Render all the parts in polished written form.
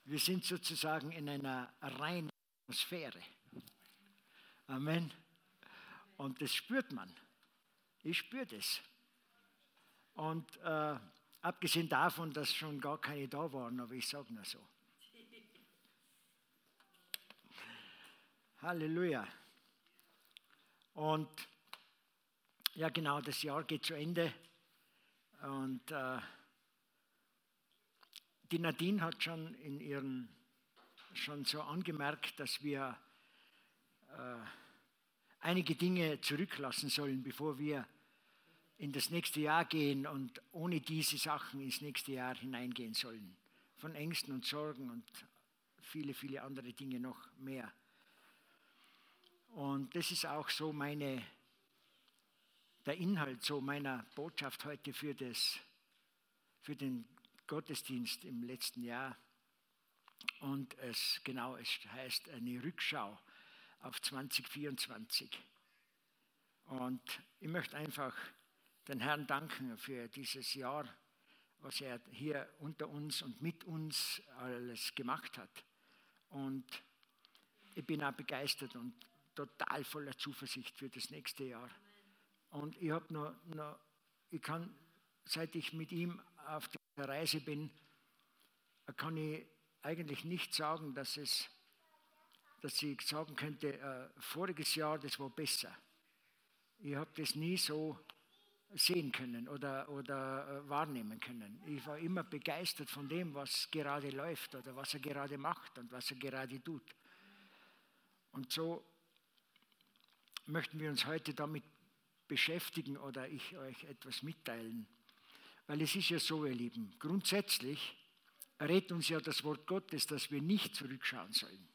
Wir sind sozusagen in einer reinen Atmosphäre. Amen. Und das spürt man. Ich spüre das. Und abgesehen davon, dass schon gar keine da waren, aber ich sage nur so. Halleluja. Und ja genau, das Jahr geht zu Ende. Und die Nadine hat schon schon so angemerkt, dass wir einige Dinge zurücklassen sollen, bevor wir in das nächste Jahr gehen und ohne diese Sachen ins nächste Jahr hineingehen sollen. Von Ängsten und Sorgen und viele, viele andere Dinge noch mehr. Und das ist auch so der Inhalt so meiner Botschaft heute für den Gottesdienst im letzten Jahr. Und es heißt eine Rückschau auf 2024. Und ich möchte einfach den Herrn danken für dieses Jahr, was er hier unter uns und mit uns alles gemacht hat. Und ich bin auch begeistert und total voller Zuversicht für das nächste Jahr. Und ich habe seit ich mit ihm auf der Reise bin, kann ich eigentlich nicht sagen, dass ich sagen könnte, voriges Jahr, das war besser. Ich habe das nie so sehen können oder wahrnehmen können. Ich war immer begeistert von dem, was gerade läuft oder was er gerade macht und was er gerade tut. Und so möchten wir uns heute damit beschäftigen oder ich euch etwas mitteilen. Weil es ist ja so, ihr Lieben, grundsätzlich rät uns ja das Wort Gottes, dass wir nicht zurückschauen sollen.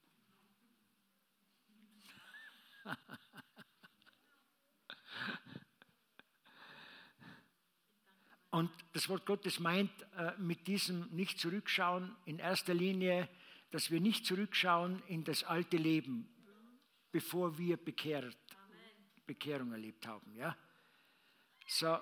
Und das Wort Gottes meint mit diesem nicht zurückschauen in erster Linie, dass wir nicht zurückschauen in das alte Leben, bevor wir Bekehrung erlebt haben. Ja? So.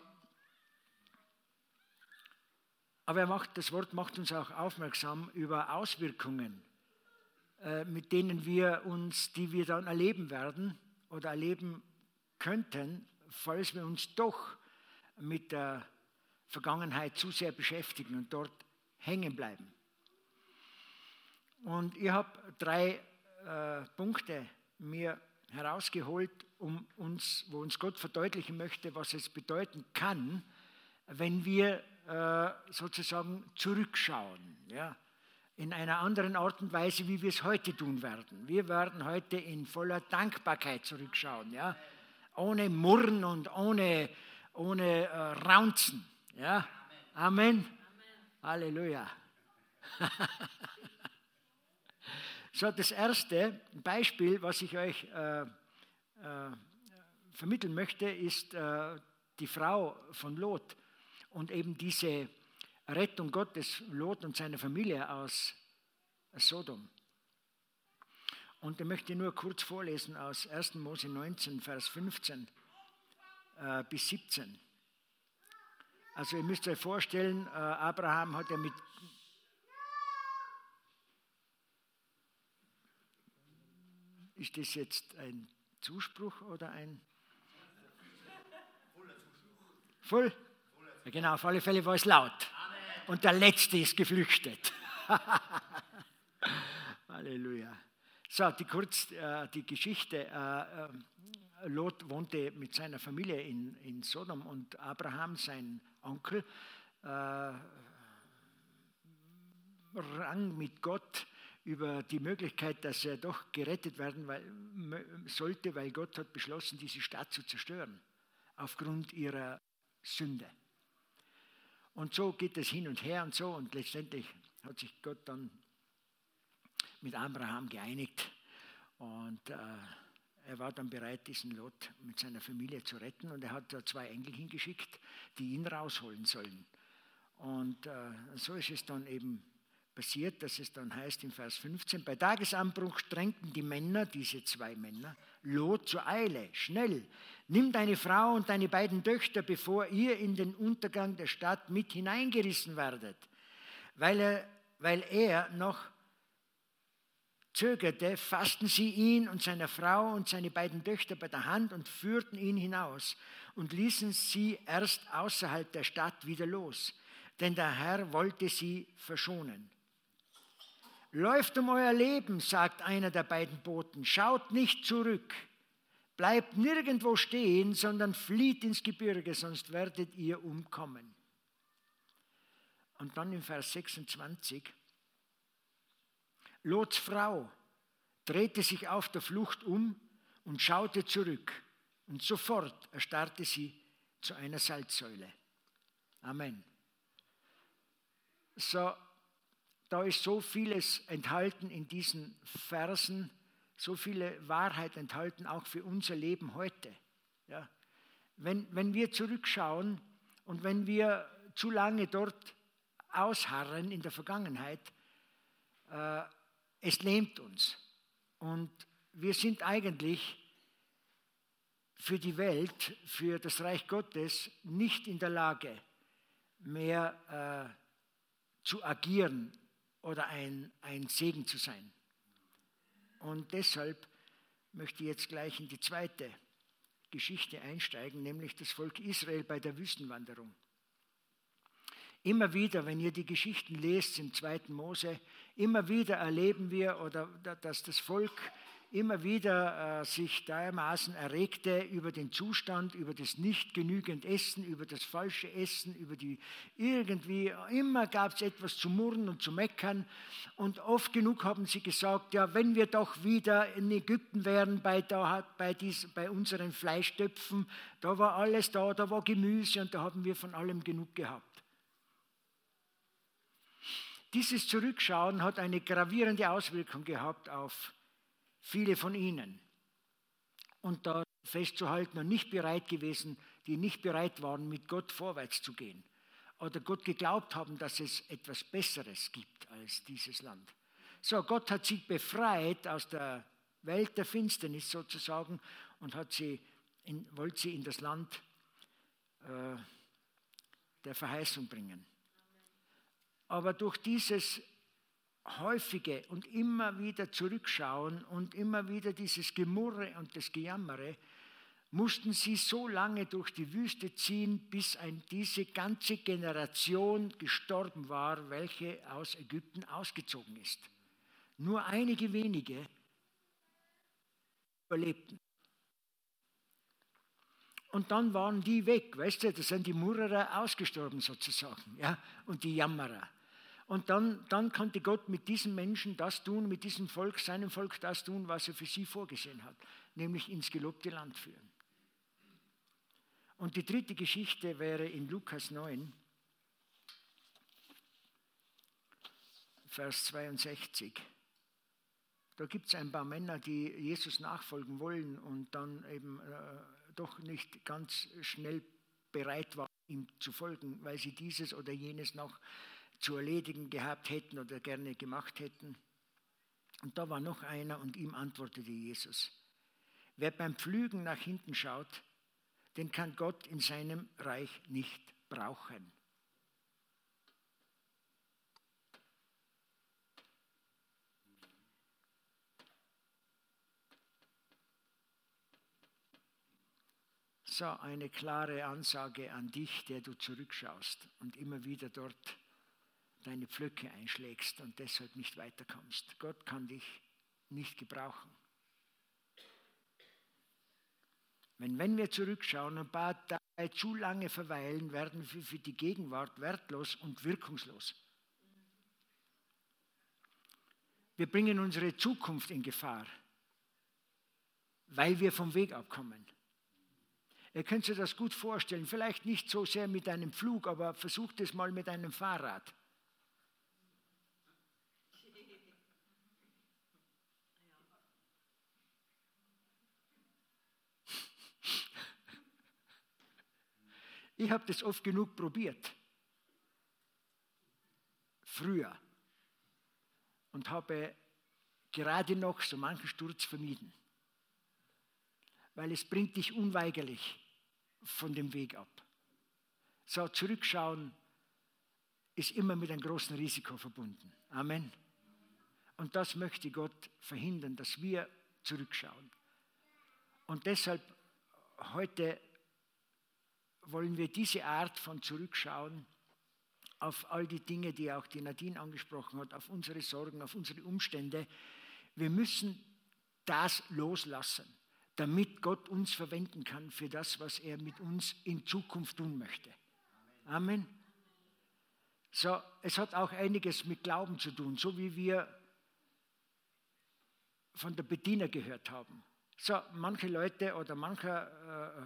Aber das Wort macht uns auch aufmerksam über Auswirkungen, mit denen die wir dann erleben werden oder erleben könnten, falls wir uns doch mit der Vergangenheit zu sehr beschäftigen und dort hängen bleiben. Und ich habe 3 Punkte mir herausgeholt, wo uns Gott verdeutlichen möchte, was es bedeuten kann, wenn wir sozusagen zurückschauen, ja, in einer anderen Art und Weise, wie wir es heute tun werden. Wir werden heute in voller Dankbarkeit zurückschauen, ja, ohne Murren und ohne Raunzen. Ja? Amen. Halleluja. So, das erste Beispiel, was ich euch vermitteln möchte, ist die Frau von Lot und eben diese Rettung Gottes, Lot und seiner Familie aus Sodom. Und ich möchte nur kurz vorlesen aus 1. Mose 19, Vers 15 bis 17. Also ihr müsst euch vorstellen, Abraham hat ja mit... Ist das jetzt ein Zuspruch oder ein... Voll? Ja, genau, auf alle Fälle war es laut. Amen. Und der Letzte ist geflüchtet. Halleluja. So, die Geschichte. Lot wohnte mit seiner Familie in Sodom und Abraham, sein Onkel, rang mit Gott über die Möglichkeit, dass er doch gerettet werden sollte, weil Gott hat beschlossen, diese Stadt zu zerstören, aufgrund ihrer Sünde. Und so geht es hin und her und so, und letztendlich hat sich Gott dann mit Abraham geeinigt und er war dann bereit, diesen Lot mit seiner Familie zu retten, und er hat da 2 Engel hingeschickt, die ihn rausholen sollen. Und so ist es dann eben passiert, dass es dann heißt im Vers 15, bei Tagesanbruch drängten die Männer, diese 2 Männer, Lot zur Eile, schnell, nimm deine Frau und deine beiden Töchter, bevor ihr in den Untergang der Stadt mit hineingerissen werdet. Weil er weil er noch zögerte, fassten sie ihn und seine Frau und seine beiden Töchter bei der Hand und führten ihn hinaus und ließen sie erst außerhalb der Stadt wieder los, denn der Herr wollte sie verschonen. Läuft um euer Leben, sagt einer der beiden Boten, schaut nicht zurück, bleibt nirgendwo stehen, sondern flieht ins Gebirge, sonst werdet ihr umkommen. Und dann im Vers 26, Lots Frau drehte sich auf der Flucht um und schaute zurück. Und sofort erstarrte sie zu einer Salzsäule. Amen. So, da ist so vieles enthalten in diesen Versen, so viele Wahrheit enthalten, auch für unser Leben heute. Ja. Wenn wir zurückschauen und wenn wir zu lange dort ausharren in der Vergangenheit, es lähmt uns. Und wir sind eigentlich für die Welt, für das Reich Gottes nicht in der Lage, mehr zu agieren oder ein Segen zu sein. Und deshalb möchte ich jetzt gleich in die zweite Geschichte einsteigen, nämlich das Volk Israel bei der Wüstenwanderung. Immer wieder, wenn ihr die Geschichten lest im 2. Mose, immer wieder erleben wir, oder dass das Volk immer wieder sich dermaßen erregte über den Zustand, über das nicht genügend Essen, über das falsche Essen, über die irgendwie, immer gab es etwas zu murren und zu meckern. Und oft genug haben sie gesagt, ja, wenn wir doch wieder in Ägypten wären bei unseren Fleischtöpfen, da war alles da war Gemüse und da haben wir von allem genug gehabt. Dieses Zurückschauen hat eine gravierende Auswirkung gehabt auf viele von ihnen. Und da festzuhalten und nicht bereit gewesen, die nicht bereit waren, mit Gott vorwärts zu gehen. Oder Gott geglaubt haben, dass es etwas Besseres gibt als dieses Land. So, Gott hat sie befreit aus der Welt der Finsternis sozusagen und wollte sie in das Land der Verheißung bringen. Aber durch dieses häufige und immer wieder Zurückschauen und immer wieder dieses Gemurre und das Gejammere, mussten sie so lange durch die Wüste ziehen, bis diese ganze Generation gestorben war, welche aus Ägypten ausgezogen ist. Nur einige wenige überlebten. Und dann waren die weg, weißt du, da sind die Murrer ausgestorben sozusagen, ja, und die Jammerer. Und dann konnte Gott mit diesen Menschen das tun, mit diesem Volk, seinem Volk das tun, was er für sie vorgesehen hat, nämlich ins gelobte Land führen. Und die dritte Geschichte wäre in Lukas 9, Vers 62. Da gibt es ein paar Männer, die Jesus nachfolgen wollen und dann eben doch nicht ganz schnell bereit waren, ihm zu folgen, weil sie dieses oder jenes noch zu erledigen gehabt hätten oder gerne gemacht hätten. Und da war noch einer und ihm antwortete Jesus: Wer beim Pflügen nach hinten schaut, den kann Gott in seinem Reich nicht brauchen. So, eine klare Ansage an dich, der du zurückschaust und immer wieder dort deine Pflöcke einschlägst und deshalb nicht weiterkommst. Gott kann dich nicht gebrauchen. Wenn wir zurückschauen und dabei zu lange verweilen, werden wir für die Gegenwart wertlos und wirkungslos. Wir bringen unsere Zukunft in Gefahr, weil wir vom Weg abkommen. Ihr könnt euch das gut vorstellen, vielleicht nicht so sehr mit einem Flug, aber versucht es mal mit einem Fahrrad. Ich habe das oft genug probiert, früher, und habe gerade noch so manchen Sturz vermieden, weil es bringt dich unweigerlich von dem Weg ab. So, zurückschauen ist immer mit einem großen Risiko verbunden. Amen. Und das möchte Gott verhindern, dass wir zurückschauen. Und deshalb heute wollen wir diese Art von Zurückschauen auf all die Dinge, die auch die Nadine angesprochen hat, auf unsere Sorgen, auf unsere Umstände. Wir müssen das loslassen, damit Gott uns verwenden kann für das, was er mit uns in Zukunft tun möchte. Amen. So, es hat auch einiges mit Glauben zu tun, so wie wir von der Bettina gehört haben. So, manche Leute oder mancher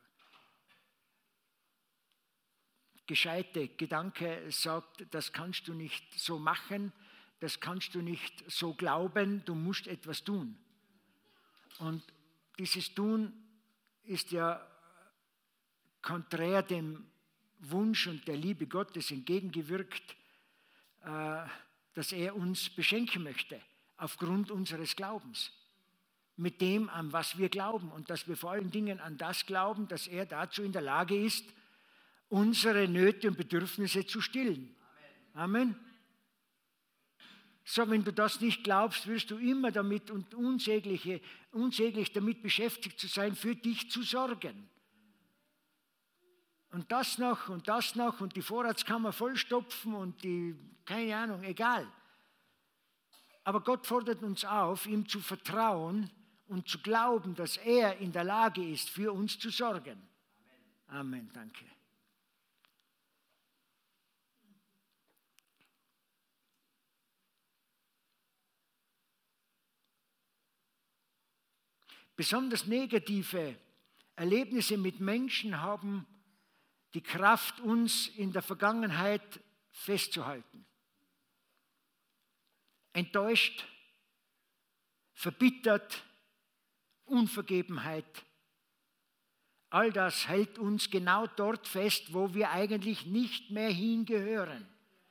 gescheite Gedanke sagt, das kannst du nicht so machen, das kannst du nicht so glauben, du musst etwas tun. Und dieses Tun ist ja konträr dem Wunsch und der Liebe Gottes entgegengewirkt, dass er uns beschenken möchte, aufgrund unseres Glaubens. Mit dem, an was wir glauben und dass wir vor allen Dingen an das glauben, dass er dazu in der Lage ist, unsere Nöte und Bedürfnisse zu stillen. Amen. So, wenn du das nicht glaubst, wirst du immer damit und unsäglich damit beschäftigt zu sein, für dich zu sorgen. Und das noch und die Vorratskammer vollstopfen und die, keine Ahnung, egal. Aber Gott fordert uns auf, ihm zu vertrauen und zu glauben, dass er in der Lage ist, für uns zu sorgen. Amen, danke. Besonders negative Erlebnisse mit Menschen haben die Kraft, uns in der Vergangenheit festzuhalten. Enttäuscht, verbittert, Unvergebenheit. All das hält uns genau dort fest, wo wir eigentlich nicht mehr hingehören.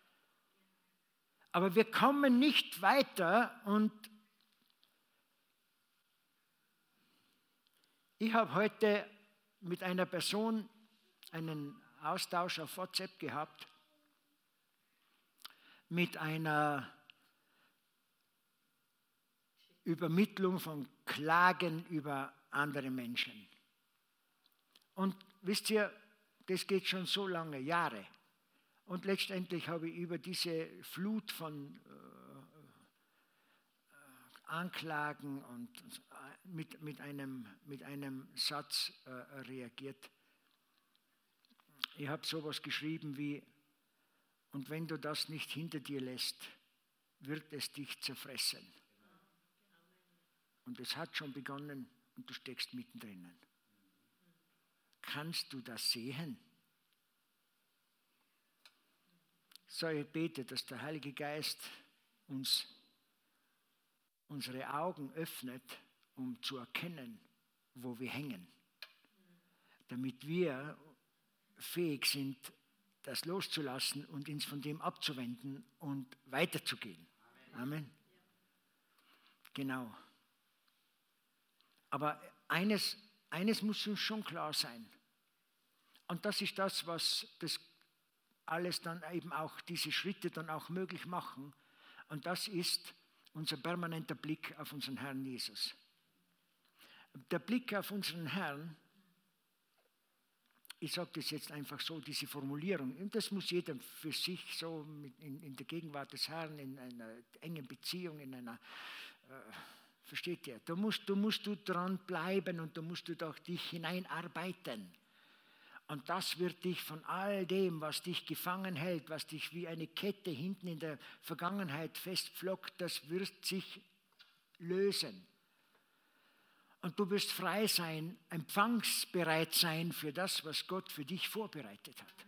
Aber wir kommen nicht weiter und ich habe heute mit einer Person einen Austausch auf WhatsApp gehabt, mit einer Übermittlung von Klagen über andere Menschen. Und wisst ihr, das geht schon so lange, Jahre. Und letztendlich habe ich über diese Flut von Anklagen und mit einem Satz reagiert. Ich habe sowas geschrieben wie, und wenn du das nicht hinter dir lässt, wird es dich zerfressen. Und es hat schon begonnen und du steckst mittendrin. Kannst du das sehen? So, ich bete, dass der Heilige Geist uns unsere Augen öffnet, um zu erkennen, wo wir hängen. Damit wir fähig sind, das loszulassen und uns von dem abzuwenden und weiterzugehen. Amen. Genau. Aber eines muss uns schon klar sein. Und das ist das, was das alles dann eben auch, diese Schritte dann auch möglich machen. Und das ist unser permanenter Blick auf unseren Herrn Jesus. Der Blick auf unseren Herrn, ich sage das jetzt einfach so, diese Formulierung, und das muss jeder für sich so in der Gegenwart des Herrn, in einer engen Beziehung, in einer, versteht ihr, da musst du dran bleiben und da musst du doch dich hineinarbeiten. Und das wird dich von all dem, was dich gefangen hält, was dich wie eine Kette hinten in der Vergangenheit festpflockt, das wird sich lösen. Und du wirst frei sein, empfangsbereit sein für das, was Gott für dich vorbereitet hat.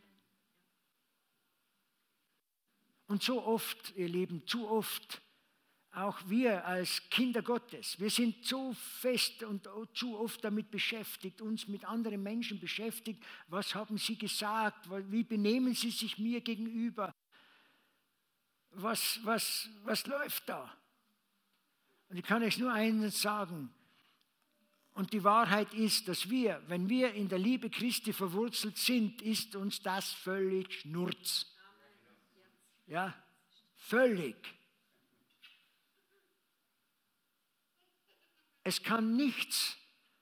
Und so oft, ihr Lieben, zu oft, auch wir als Kinder Gottes, wir sind so fest und zu oft damit beschäftigt, uns mit anderen Menschen beschäftigt. Was haben sie gesagt? Wie benehmen sie sich mir gegenüber? Was läuft da? Und ich kann euch nur eines sagen. Und die Wahrheit ist, dass wir, wenn wir in der Liebe Christi verwurzelt sind, ist uns das völlig Schnurz. Ja, völlig. Es kann nicht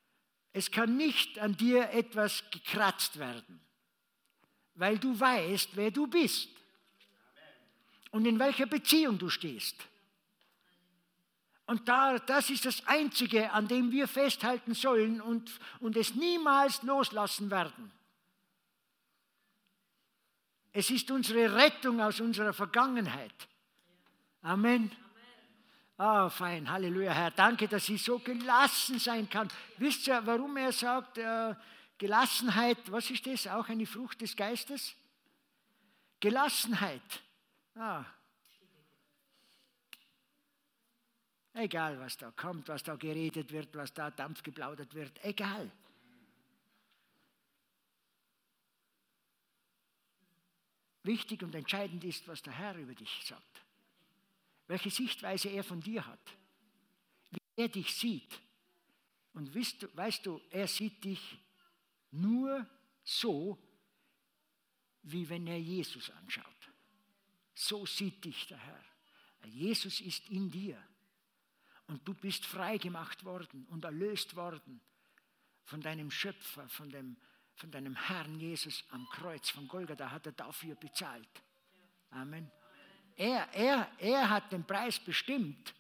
an dir etwas gekratzt werden, weil du weißt, wer du bist und in welcher Beziehung du stehst. Und das ist das Einzige, an dem wir festhalten sollen und es niemals loslassen werden. Es ist unsere Rettung aus unserer Vergangenheit. Amen. Ah, fein, Halleluja, Herr. Danke, dass ich so gelassen sein kann. Wisst ihr, warum er sagt, Gelassenheit, was ist das? Auch eine Frucht des Geistes? Gelassenheit. Ah. Egal, was da kommt, was da geredet wird, was da Dampf geplaudert wird, egal. Wichtig und entscheidend ist, was der Herr über dich sagt. Welche Sichtweise er von dir hat. Wie er dich sieht. Und weißt du, er sieht dich nur so, wie wenn er Jesus anschaut. So sieht dich der Herr. Jesus ist in dir. Und du bist frei gemacht worden und erlöst worden von deinem Schöpfer, von deinem Herrn Jesus am Kreuz von Golgatha, hat er dafür bezahlt. Amen. Er hat den Preis bestimmt.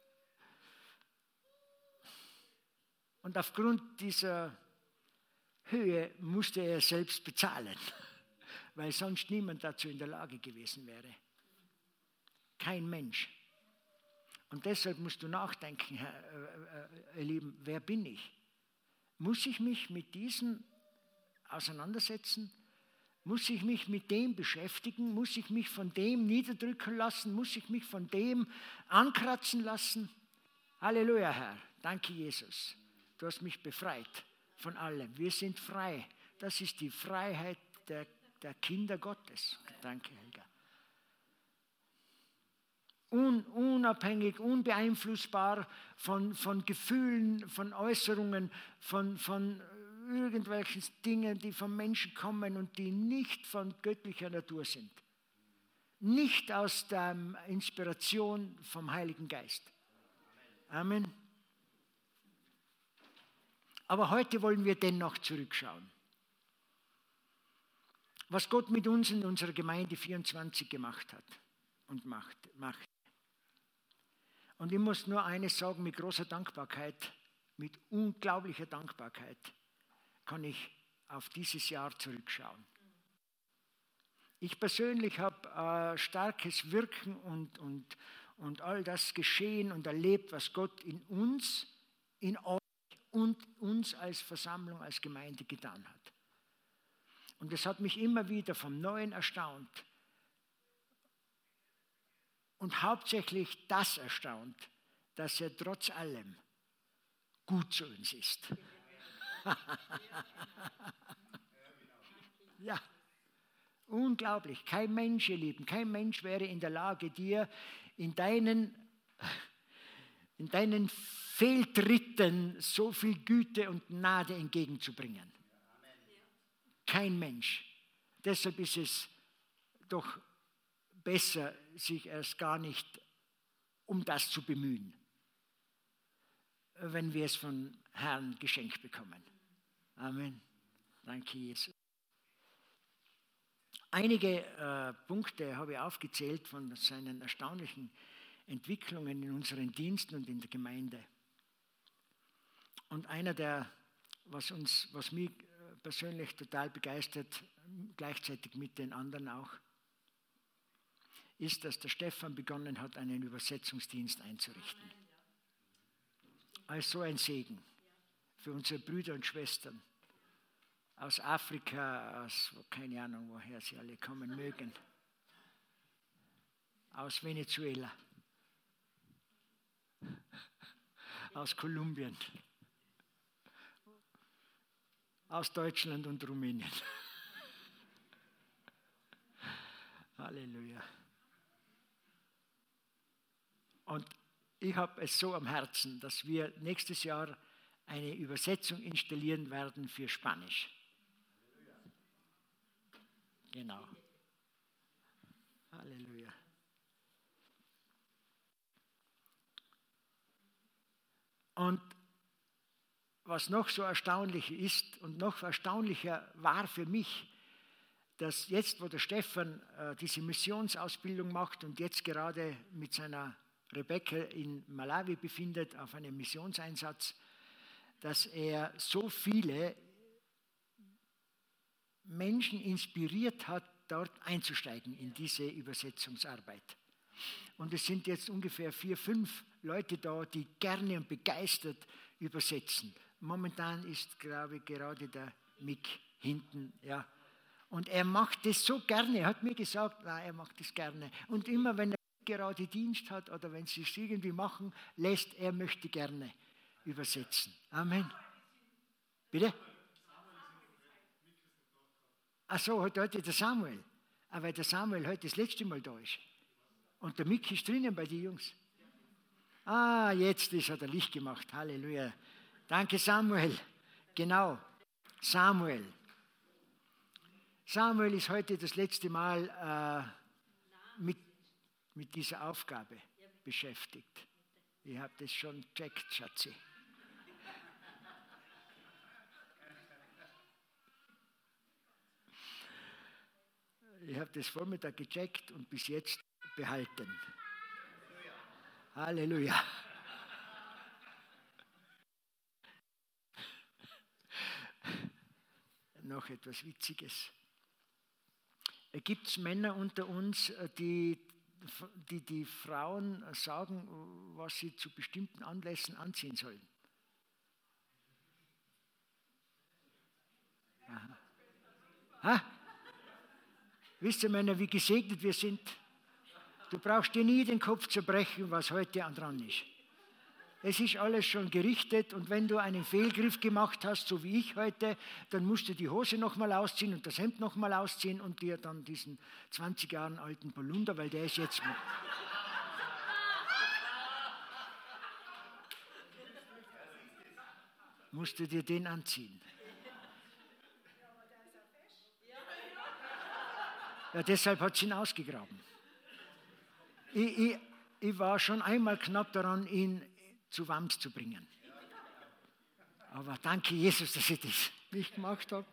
Und aufgrund dieser Höhe musste er selbst bezahlen, weil sonst niemand dazu in der Lage gewesen wäre. Kein Mensch. Und deshalb musst du nachdenken, ihr Lieben, wer bin ich? Muss ich mich mit diesem auseinandersetzen? Muss ich mich mit dem beschäftigen? Muss ich mich von dem niederdrücken lassen? Muss ich mich von dem ankratzen lassen? Halleluja, Herr. Danke, Jesus. Du hast mich befreit von allem. Wir sind frei. Das ist die Freiheit der Kinder Gottes. Danke, Helga. Unabhängig, unbeeinflussbar von Gefühlen, von Äußerungen, von irgendwelchen Dingen, die vom Menschen kommen und die nicht von göttlicher Natur sind. Nicht aus der Inspiration vom Heiligen Geist. Amen. Aber heute wollen wir dennoch zurückschauen. Was Gott mit uns in unserer Gemeinde 24 gemacht hat und macht. Und ich muss nur eines sagen, mit großer Dankbarkeit, mit unglaublicher Dankbarkeit kann ich auf dieses Jahr zurückschauen. Ich persönlich habe starkes Wirken und all das geschehen und erlebt, was Gott in uns, in euch und uns als Versammlung, als Gemeinde getan hat. Und es hat mich immer wieder vom Neuen erstaunt. Und hauptsächlich das erstaunt, dass er trotz allem gut zu uns ist. Ja, unglaublich. Kein Mensch, ihr Lieben, kein Mensch wäre in der Lage, dir in deinen Fehltritten so viel Güte und Gnade entgegenzubringen. Kein Mensch. Deshalb ist es doch besser, sich erst gar nicht um das zu bemühen, wenn wir es von Herrn geschenkt bekommen. Amen. Danke, Jesus. Einige Punkte habe ich aufgezählt von seinen erstaunlichen Entwicklungen in unseren Diensten und in der Gemeinde. Und einer was mich persönlich total begeistert, gleichzeitig mit den anderen auch, ist, dass der Stefan begonnen hat, einen Übersetzungsdienst einzurichten. Als so ein Segen für unsere Brüder und Schwestern aus Afrika, aus keine Ahnung, woher sie alle kommen mögen, aus Venezuela, aus Kolumbien, aus Deutschland und Rumänien. Halleluja. Und ich habe es so am Herzen, dass wir nächstes Jahr eine Übersetzung installieren werden für Spanisch. Genau. Halleluja. Und was noch so erstaunlich ist und noch erstaunlicher war für mich, dass jetzt, wo der Stefan diese Missionsausbildung macht und jetzt gerade mit seiner Rebecca in Malawi befindet auf einem Missionseinsatz, dass er so viele Menschen inspiriert hat, dort einzusteigen in diese Übersetzungsarbeit. Und es sind jetzt ungefähr 4, 5 Leute da, die gerne und begeistert übersetzen. Momentan ist, glaube ich, gerade der Mick hinten, ja. Und er macht das so gerne. Er hat mir gesagt, nein, er macht das gerne. Und immer, wenn er gerade Dienst hat oder wenn sie es irgendwie machen lässt, er möchte gerne übersetzen. Amen. Bitte? Ach so, heute der Samuel. Aber weil der Samuel heute das letzte Mal da ist. Und der Mick ist drinnen bei den Jungs. Ah, jetzt hat er Licht gemacht. Halleluja. Danke, Samuel. Genau, Samuel. Samuel ist heute das letzte Mal mit dieser Aufgabe beschäftigt. Ich habe das schon gecheckt, Schatzi. Ich habe das Vormittag gecheckt und bis jetzt behalten. Halleluja. Noch etwas Witziges. Gibt es Männer unter uns, die Frauen sagen, was sie zu bestimmten Anlässen anziehen sollen? Aha. Ha? Wisst ihr, Männer, wie gesegnet wir sind? Du brauchst dir nie den Kopf zerbrechen, was heute dran ist. Es ist alles schon gerichtet und wenn du einen Fehlgriff gemacht hast, so wie ich heute, dann musst du die Hose nochmal ausziehen und das Hemd nochmal ausziehen und dir dann diesen 20 Jahre alten Polunder, weil der ist jetzt... musst du dir den anziehen. Ja, deshalb hat sie ihn ausgegraben. Ich war schon einmal knapp daran, ihn zu Wams zu bringen. Aber danke Jesus, dass ich das nicht gemacht habe.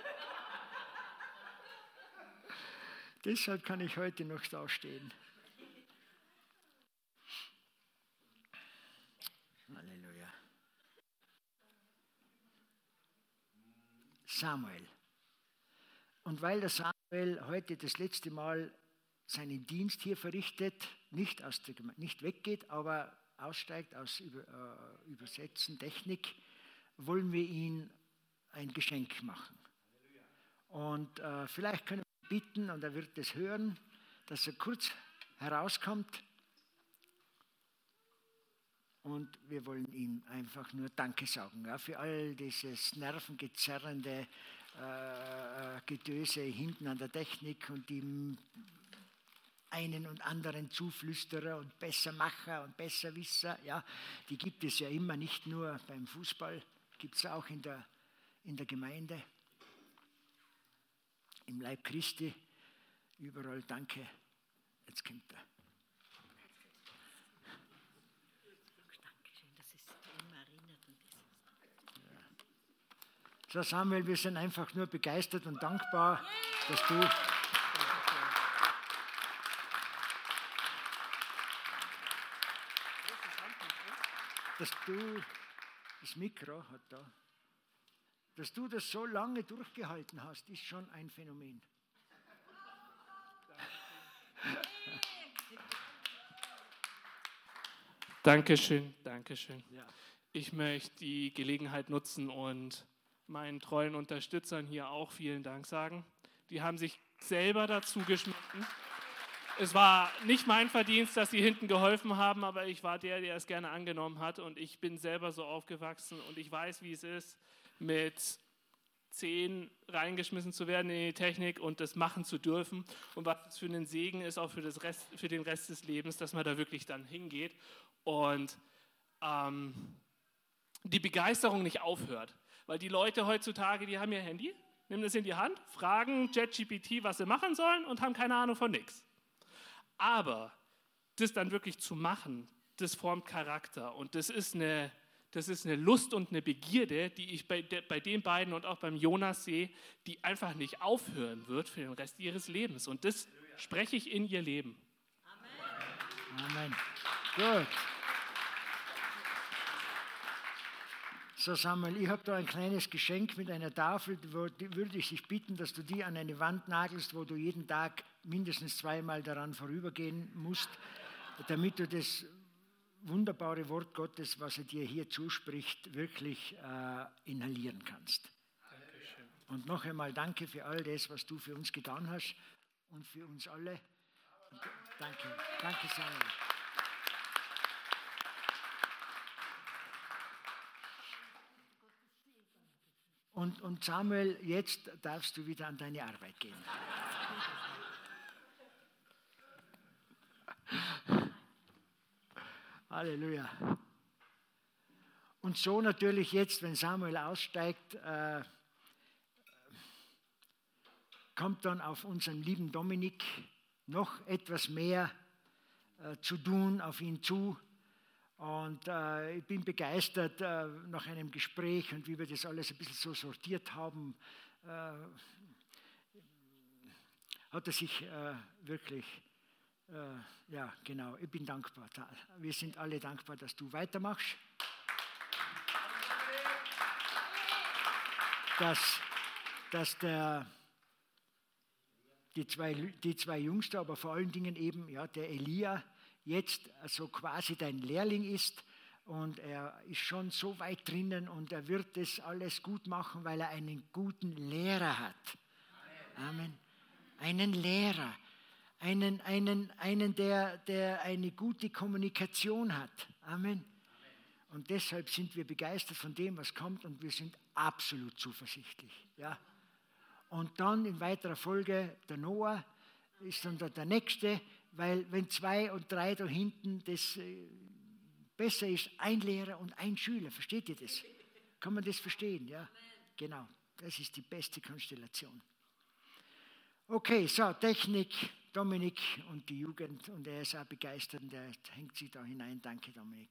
Deshalb kann ich heute noch da stehen. Halleluja. Samuel. Und weil der Samuel heute das letzte Mal seinen Dienst hier verrichtet, nicht weggeht, aber aussteigt aus Übersetzen, Technik, wollen wir ihm ein Geschenk machen. Und vielleicht können wir bitten, und er wird es hören, dass er kurz herauskommt. Und wir wollen ihm einfach nur Danke sagen, ja, für all dieses nervengezerrende Gedöse hinten an der Technik und die einen und anderen Zuflüsterer und Bessermacher und Besserwisser, ja, die gibt es ja immer, nicht nur beim Fußball, gibt es auch in der Gemeinde, im Leib Christi, überall. Danke. Jetzt kommt er. Dankeschön, dass es immer erinnert. So, Samuel, wir sind einfach nur begeistert und dankbar, dass du das Mikro hat da, dass du das so lange durchgehalten hast, ist schon ein Phänomen. Dankeschön, Dankeschön. Ja. Ich möchte die Gelegenheit nutzen und meinen treuen Unterstützern hier auch vielen Dank sagen. Die haben sich selber dazu geschnitten. Es war nicht mein Verdienst, dass sie hinten geholfen haben, aber ich war der es gerne angenommen hat und ich bin selber so aufgewachsen und ich weiß, wie es ist, mit 10 reingeschmissen zu werden in die Technik und das machen zu dürfen und was es für einen Segen ist, auch für den Rest des Lebens, dass man da wirklich dann hingeht und die Begeisterung nicht aufhört. Weil die Leute heutzutage, die haben ihr Handy, nehmen das in die Hand, fragen ChatGPT, was sie machen sollen und haben keine Ahnung von nichts. Aber das dann wirklich zu machen, das formt Charakter. Und das ist eine Lust und eine Begierde, die ich bei den beiden und auch beim Jonas sehe, die einfach nicht aufhören wird für den Rest ihres Lebens. Und das spreche ich in ihr Leben. Amen. Gut. So Samuel, ich habe da ein kleines Geschenk mit einer Tafel, würde ich dich bitten, dass du die an eine Wand nagelst, wo du jeden Tag mindestens 2-mal daran vorübergehen musst, damit du das wunderbare Wort Gottes, was er dir hier zuspricht, wirklich inhalieren kannst. Dankeschön. Und noch einmal danke für all das, was du für uns getan hast und für uns alle. Danke, danke Samuel. Und Samuel, jetzt darfst du wieder an deine Arbeit gehen. Halleluja. Und so natürlich jetzt, wenn Samuel aussteigt, kommt dann auf unseren lieben Dominik noch etwas mehr zu tun auf ihn zu. Und ich bin begeistert nach einem Gespräch und wie wir das alles ein bisschen so sortiert haben, hat er sich wirklich, ja genau, ich bin dankbar. Wir sind alle dankbar, dass du weitermachst. Dass die zwei Jungs da, aber vor allen Dingen eben ja, der Elia, jetzt also quasi dein Lehrling ist und er ist schon so weit drinnen und er wird das alles gut machen, weil er einen guten Lehrer hat. Amen. Einen Lehrer, einen der eine gute Kommunikation hat. Amen. Und deshalb sind wir begeistert von dem, was kommt und wir sind absolut zuversichtlich. Ja. Und dann in weiterer Folge der Noah ist dann der Nächste, weil wenn 2 und 3 da hinten, das besser ist ein Lehrer und ein Schüler. Versteht ihr das? Kann man das verstehen? Ja, genau. Das ist die beste Konstellation. Okay, so Technik, Dominik und die Jugend und er ist auch begeistert und er hängt sich da hinein. Danke, Dominik.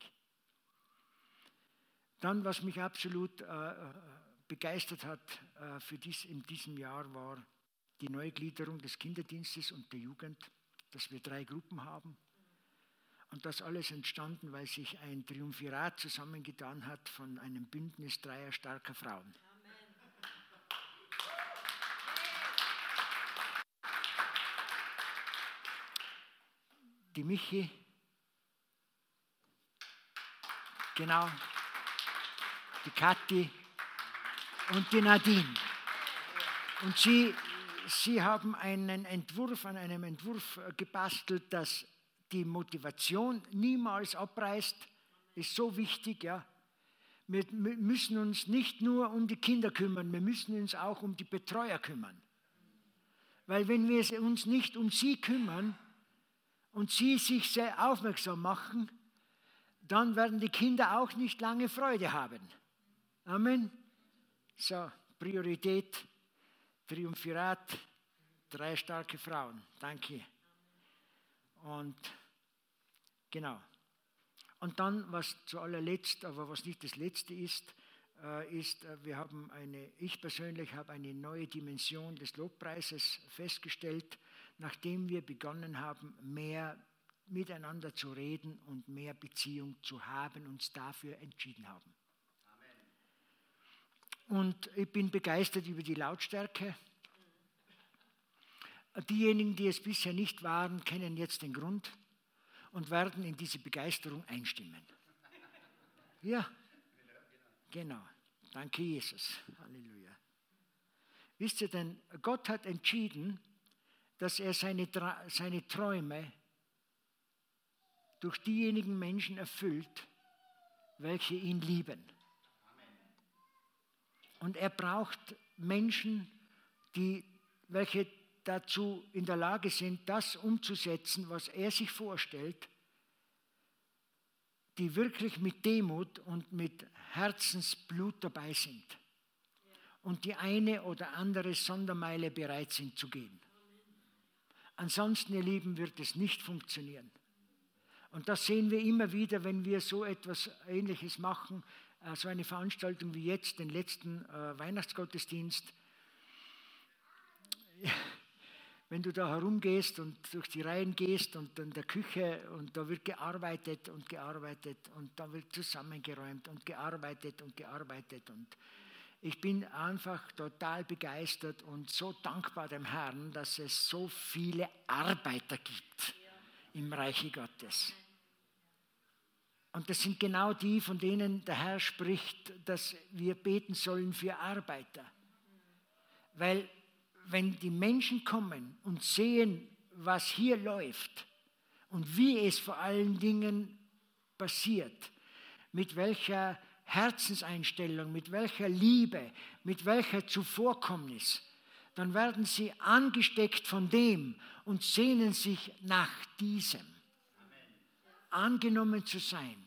Dann, was mich absolut begeistert hat in diesem Jahr, war die Neugliederung des Kinderdienstes und der Jugend, dass wir 3 Gruppen haben. Und das alles entstanden, weil sich ein Triumvirat zusammengetan hat von einem Bündnis 3 starker Frauen. Die Michi, genau, die Kathi und die Nadine. Und sie haben an einem Entwurf gebastelt, dass die Motivation niemals abreißt, ist so wichtig. Ja. Wir müssen uns nicht nur um die Kinder kümmern, wir müssen uns auch um die Betreuer kümmern. Weil wenn wir uns nicht um sie kümmern und sie sich sehr aufmerksam machen, dann werden die Kinder auch nicht lange Freude haben. Amen. So, Priorität, Triumvirat, 3 starke Frauen. Danke. Und genau. Und dann, was zu allerletzt, aber was nicht das Letzte ist, ich persönlich habe eine neue Dimension des Lobpreises festgestellt, nachdem wir begonnen haben, mehr miteinander zu reden und mehr Beziehung zu haben, uns dafür entschieden haben. Und ich bin begeistert über die Lautstärke. Diejenigen, die es bisher nicht waren, kennen jetzt den Grund und werden in diese Begeisterung einstimmen. Ja, genau. Danke, Jesus. Halleluja. Wisst ihr denn, Gott hat entschieden, dass er seine Träume durch diejenigen Menschen erfüllt, welche ihn lieben. Und er braucht Menschen, welche dazu in der Lage sind, das umzusetzen, was er sich vorstellt, die wirklich mit Demut und mit Herzensblut dabei sind und die eine oder andere Sondermeile bereit sind zu gehen. Ansonsten, ihr Lieben, wird es nicht funktionieren. Und das sehen wir immer wieder, wenn wir so etwas Ähnliches machen, so eine Veranstaltung wie jetzt, den letzten Weihnachtsgottesdienst. Wenn du da herumgehst und durch die Reihen gehst und in der Küche und da wird gearbeitet und gearbeitet und da wird zusammengeräumt und gearbeitet und gearbeitet und ich bin einfach total begeistert und so dankbar dem Herrn, dass es so viele Arbeiter gibt im Reiche Gottes. Und das sind genau die, von denen der Herr spricht, dass wir beten sollen für Arbeiter. Weil wenn die Menschen kommen und sehen, was hier läuft und wie es vor allen Dingen passiert, mit welcher Herzenseinstellung, mit welcher Liebe, mit welcher Zuvorkommnis, dann werden sie angesteckt von dem und sehnen sich nach diesem. Angenommen zu sein,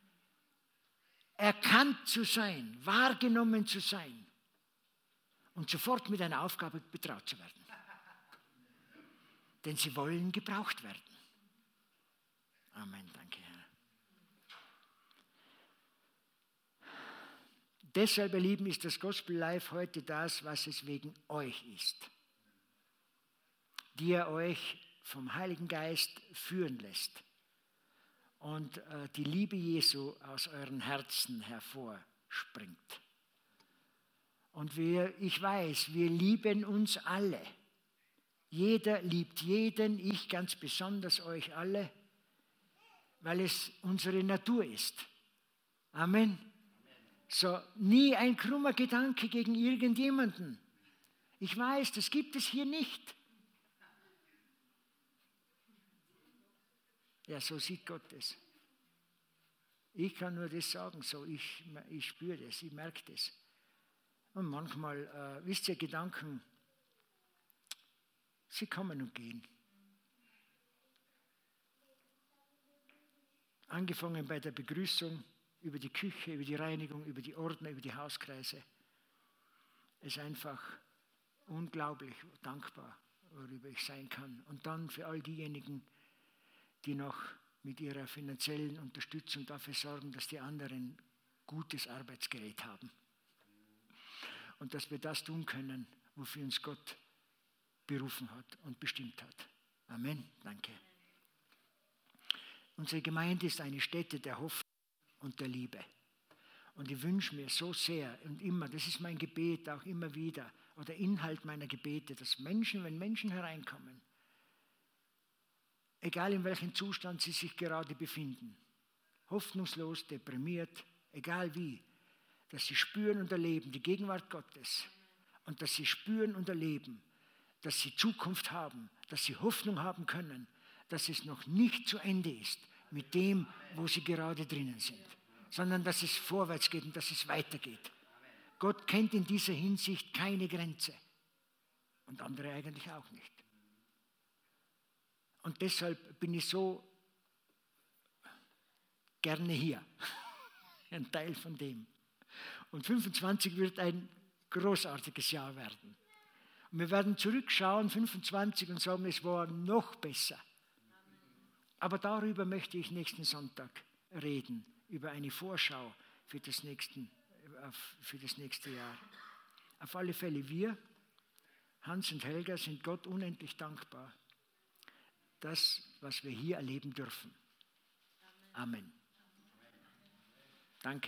erkannt zu sein, wahrgenommen zu sein und sofort mit einer Aufgabe betraut zu werden. Denn sie wollen gebraucht werden. Amen, danke Herr. Deshalb, ihr Lieben, ist das Gospel Live heute das, was es wegen euch ist, die er euch vom Heiligen Geist führen lässt und die Liebe Jesu aus euren Herzen hervorspringt. Und ich weiß, wir lieben uns alle. Jeder liebt jeden, ich ganz besonders euch alle, weil es unsere Natur ist. Amen. So, nie ein krummer Gedanke gegen irgendjemanden. Ich weiß, das gibt es hier nicht. Ja, so sieht Gott es. Ich kann nur das sagen, so ich spüre das, ich merke das. Und manchmal, wisst ihr, Gedanken, sie kommen und gehen. Angefangen bei der Begrüßung, über die Küche, über die Reinigung, über die Ordner, über die Hauskreise. Es ist einfach unglaublich dankbar, worüber ich sein kann. Und dann für all diejenigen, die noch mit ihrer finanziellen Unterstützung dafür sorgen, dass die anderen gutes Arbeitsgerät haben. Und dass wir das tun können, wofür uns Gott berufen hat und bestimmt hat. Amen. Danke. Unsere Gemeinde ist eine Stätte der Hoffnung und der Liebe. Und ich wünsche mir so sehr und immer, das ist mein Gebet auch immer wieder, oder Inhalt meiner Gebete, dass Menschen, wenn Menschen hereinkommen, egal in welchem Zustand sie sich gerade befinden, hoffnungslos, deprimiert, egal wie, dass sie spüren und erleben die Gegenwart Gottes und dass sie spüren und erleben, dass sie Zukunft haben, dass sie Hoffnung haben können, dass es noch nicht zu Ende ist mit dem, wo sie gerade drinnen sind, sondern dass es vorwärts geht und dass es weitergeht. Gott kennt in dieser Hinsicht keine Grenze und andere eigentlich auch nicht. Und deshalb bin ich so gerne hier, ein Teil von dem. Und 25 wird ein großartiges Jahr werden. Und wir werden zurückschauen, 25, und sagen, es war noch besser. Aber darüber möchte ich nächsten Sonntag reden, über eine Vorschau für das nächste Jahr. Auf alle Fälle, wir, Hans und Helga, sind Gott unendlich dankbar. Das, was wir hier erleben dürfen. Amen.